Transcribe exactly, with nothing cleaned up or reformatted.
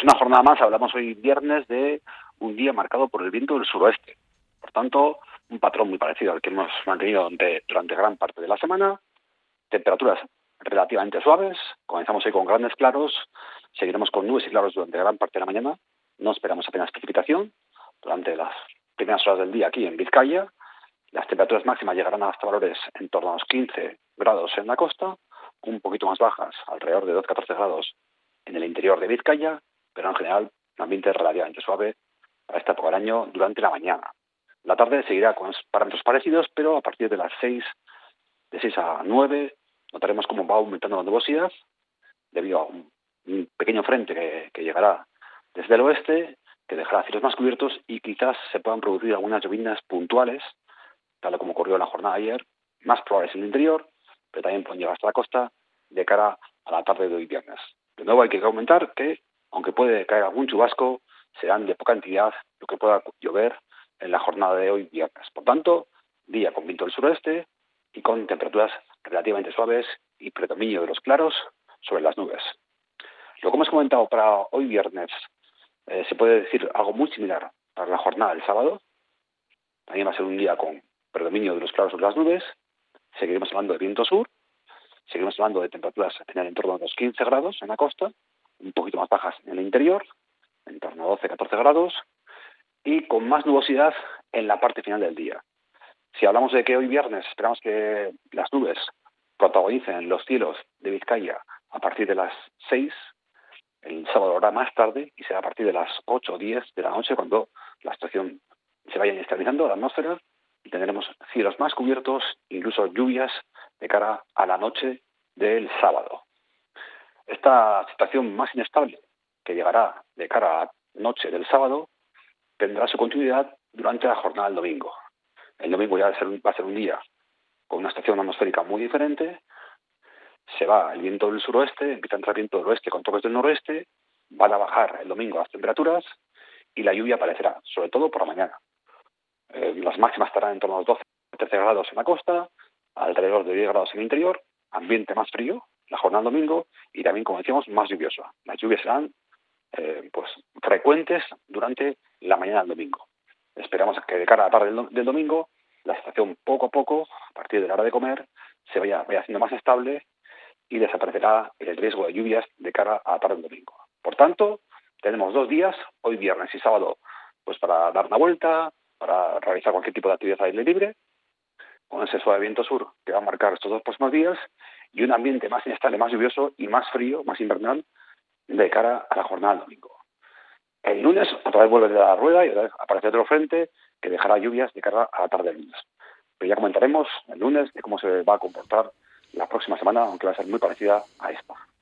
Pues una jornada más, hablamos hoy viernes de un día marcado por el viento del suroeste. Por tanto, un patrón muy parecido al que hemos mantenido durante, durante gran parte de la semana. Temperaturas relativamente suaves. Comenzamos hoy con grandes claros. Seguiremos con nubes y claros durante gran parte de la mañana. No esperamos apenas precipitación durante las primeras horas del día aquí en Vizcaya. Las temperaturas máximas llegarán hasta valores en torno a los quince grados en la costa, un poquito más bajas, alrededor de doce a catorce grados en el interior de Vizcaya, pero en general un ambiente relativamente suave a esta época del año durante la mañana. La tarde seguirá con parámetros parecidos, pero a partir de las seis, de seis a nueve, notaremos cómo va aumentando la nubosidad debido a un, un pequeño frente que, que llegará desde el oeste, que dejará cielos más cubiertos y quizás se puedan producir algunas lloviznas puntuales, tal como ocurrió en la jornada de ayer, más probables en el interior, pero también pueden llegar hasta la costa de cara a la tarde de hoy viernes. De nuevo hay que comentar que, aunque puede caer algún chubasco, serán de poca entidad lo que pueda llover en la jornada de hoy viernes. Por tanto, día con viento del suroeste y con temperaturas relativamente suaves y predominio de los claros sobre las nubes. Lo que hemos comentado para hoy viernes eh, se puede decir algo muy similar para la jornada del sábado. También va a ser un día con predominio de los claros sobre las nubes. Seguiremos hablando de viento sur. Seguimos hablando de temperaturas en el entorno de los quince grados en la costa, un poquito más bajas en el interior, en torno a doce a catorce grados, y con más nubosidad en la parte final del día. Si hablamos de que hoy viernes esperamos que las nubes protagonicen los cielos de Vizcaya a partir de las seis, el sábado habrá más tarde y será a partir de las ocho o diez de la noche cuando la situación se vaya estabilizando la atmósfera y tendremos cielos más cubiertos, incluso lluvias de cara a la noche del sábado. Esta situación más inestable que llegará de cara a la noche del sábado tendrá su continuidad durante la jornada del domingo. El domingo ya va a ser un, va a ser un día con una situación atmosférica muy diferente. Se va el viento del suroeste, empieza a entrar viento del oeste con toques del noroeste, van a bajar el domingo las temperaturas y la lluvia aparecerá, sobre todo por la mañana. Eh, las máximas estarán en torno a los doce a trece grados en la costa, alrededor de diez grados en el interior, ambiente más frío, la jornada del domingo, y también, como decíamos, más lluviosa. Las lluvias serán eh, pues frecuentes durante la mañana del domingo. Esperamos que de cara a la tarde del, del domingo, la situación poco a poco, a partir de la hora de comer, se vaya, vaya haciendo más estable y desaparecerá el riesgo de lluvias de cara a la tarde del domingo. Por tanto, tenemos dos días, hoy viernes y sábado, pues para dar una vuelta, para realizar cualquier tipo de actividad al aire libre, con ese suave viento sur que va a marcar estos dos próximos días, y un ambiente más inestable, más lluvioso y más frío, más invernal, de cara a la jornada del domingo. El lunes otra vez vuelve de la rueda y otra vez aparece otro frente que dejará lluvias de cara a la tarde del lunes. Pero ya comentaremos el lunes de cómo se va a comportar la próxima semana, aunque va a ser muy parecida a esta.